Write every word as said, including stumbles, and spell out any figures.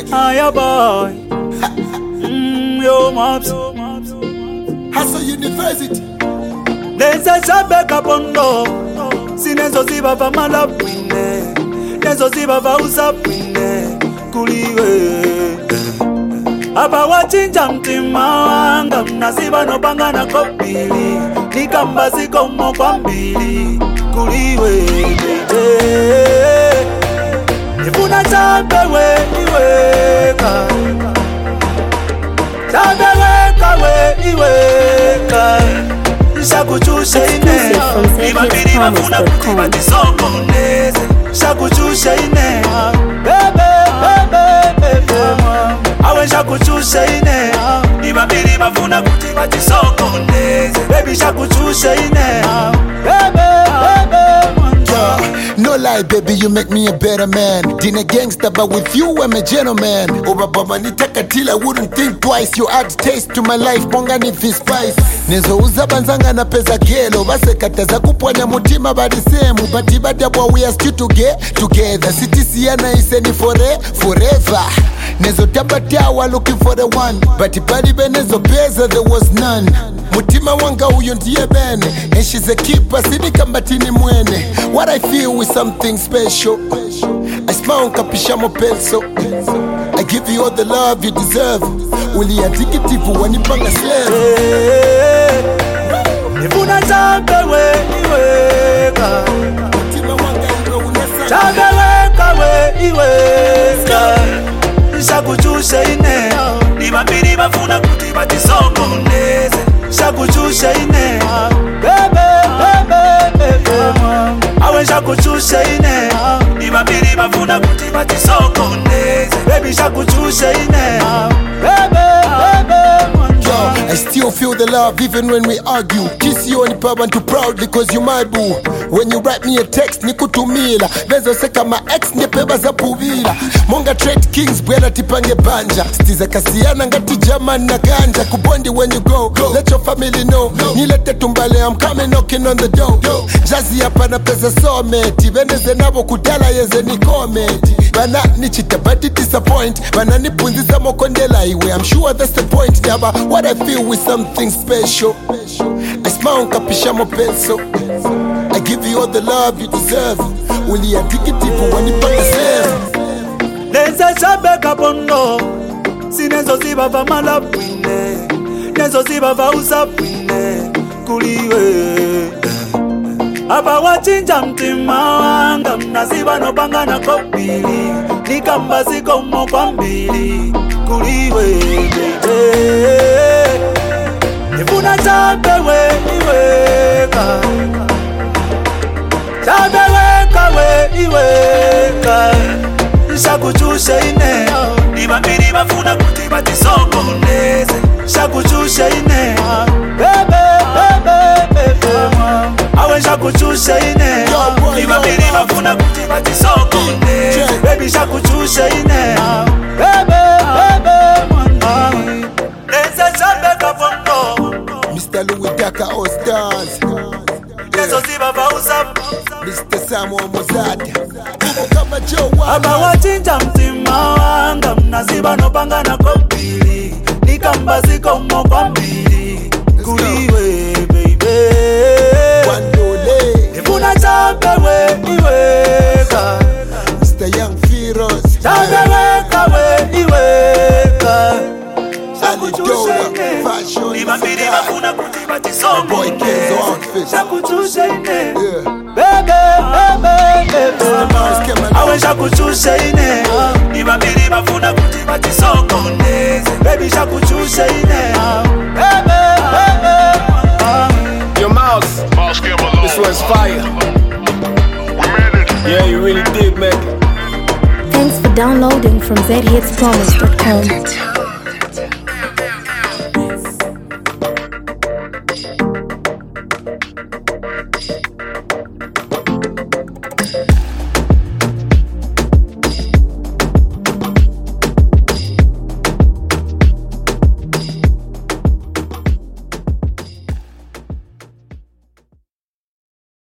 Hiya boy. mm, Yo mops. Hustle University. Nenza shabeka bondo. Sinezo ziba va malapwine. Nezo ziba va usapwine. Kuliwe. Aba wachinja mtima wanga. Mnaziba no banga na kopili. Nikamba ziko mo kwa mbili. Kuliwe. Nifuna chape we iweka. Chape weka we iweka. Shakuchushe ine Ibabiri mafuna kutiba tisoko neze Shakuchushe ine Bebe, bebe, bebe Awe shakuchushe ine Ibabiri mafuna kutiba tisoko neze Baby shakuchushe ine Bebe, bebe No lie, baby, you make me a better man. Dina gangster, but with you, I'm a gentleman. Oba baba nitaka till I wouldn't think twice. You add taste to my life, bonga ni fi spice. Nezo uza banzanga na pesa gelo. Base kataza kupwanya mutima badi semu. Bati badi abwa we are still together. Together, city siyana iseni fore, forever. Nezo tabatawa looking for the one. Bati badi benezo pesa, there was none. Mutima wanga uyo ndiye bene. And she's a keeper, sini kambatini mwene. What I feel is something special. I smile kapisha mo pencil. I give you all the love you deserve. Uli addictive wanipanga slave. Nifuna chape we iweka. Chape weka we iweka. Shakuchushe ine Ibabiri mafuna kutiba tisoko neze Shakuchushe ine Bebe, bebe, bebe Awe shakuchushe ine Ibabiri mafuna kutiba tisoko neze Baby shakuchushe ine Bebe, bebe Yo, I still feel the love even when we argue. Kiss you on the pub and too proud because you my boo. When you write me a text, nikutumila. Bezo seka ma ex nyepeba za puvila. Monga trade kings, bwela tipange banja. Stiza kasiana ngati German na ganja. Kubondi when you go, go. Let your family know. Nilete tumbale, I'm coming knocking on the door. Jazzy hapa na pesa someti. Veneze nabo kudala yeze ni kometi. Bana nichita bati disappoint. Bana nipunzisa mokondela iwe. I'm sure that's the point. Yaba, what I feel is something special. I smile kapisha mo pencil. I give you all the love you deserve. Uli addictive wanipanga slave. Nenza shabeka bondo. Sinezo ziba va malapwine. Nezo ziba va usapwine. Kuliwe. Aba wachinja mtima wanga. Mnaziba no banga na kopili. Nikamba ziko mo kwa mbili. Kuliwe. Nifuna chape we iweka. Chape weka we iweka. Shakuchushe ine Ibabiri mafuna kutiba tisoko neze Shakuchushe ine Bebe, bebe, bebe Awe shakuchushe ine Ibabiri mafuna kutiba tisoko neze Baby shakuchushe ine Bebe, bebe Neze chape kafondo Mister Louis Daka All Stars. Nezo ziba va usap Mister Samuel Mozada. Kama Joe Aba wachinja mtima wanga. Mnaziba no banga na kopili. Nikamba ziko mo kwa mbili. Kuliwe baby. Wandole. Nifuna chape we iweka. Mister Young Firos. Chape weka we iweka. Shakuchushe ine Fashion. Ibabiri mafuna kutiba tisoko Boy Kenzo outfit. Shakuchushe ine Yeah. Bebe, bebe, bebe Awe shakuchushe ine Ibabiri mafuna kutiba tisoko neze Baby shakuchushe ine Bebe, bebe Your mouse, Mouse came along. this was fire. We made it. Yeah, you really did, man. Thanks for downloading from z hits promise dot com.